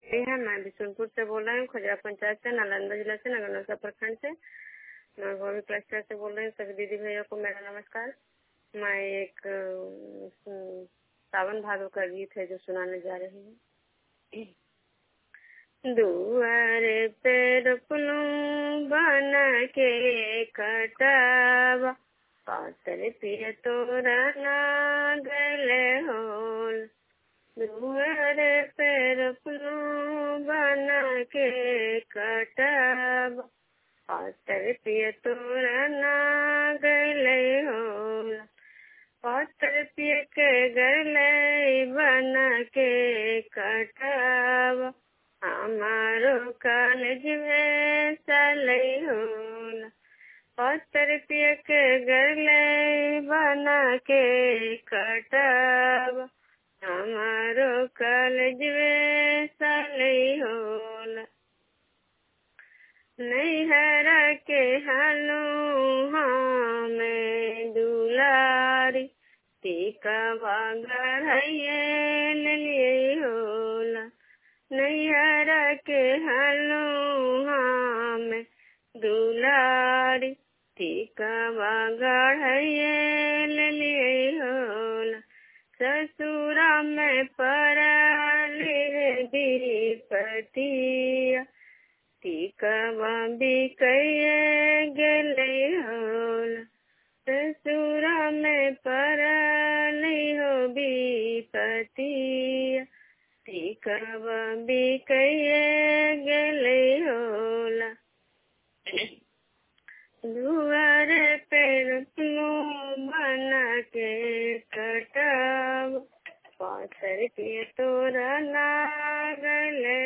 है। मैं बिशुनपुर से बोल रही हूँ, खजरा पंचायत से, नालंदा जिला से, नगरनौसा प्रखंड से। मैं गोभी क्लस्टर से बोल रही हूँ। सभी दीदी भैया को मेरा नमस्कार। मैं एक सावन भादो का गीत है जो सुनाने जा रही हूँ। दुआरे पे रोपलूं बना के कटावा, पातर पिया तोरा ना गले होल। दुआरे पे रोपलूं बना के कटावा, पातर पिया तोरा ना गले होल। पातर पिया के गले बना के कटावा, हमारो कॉलेज में चले होला। पातर पिया के गले बना के कटावा, हमारो कॉलेज में चले होला। नैहरा के हालू हमें दुलारी, टीका बागर ले लिए होला। नैहरा के हालू हमें दुलारी, टीका बागर ले लिए होला। ससुरा में पराली दीपतिया, टीका बाबी कहिए गले होला। ससुरा में पराली हो बीपतिया, टीका बाबी कहिए गले होला। दुआरे पे रोपलूं बना के कटावा, पातर पिया तोरा ना गले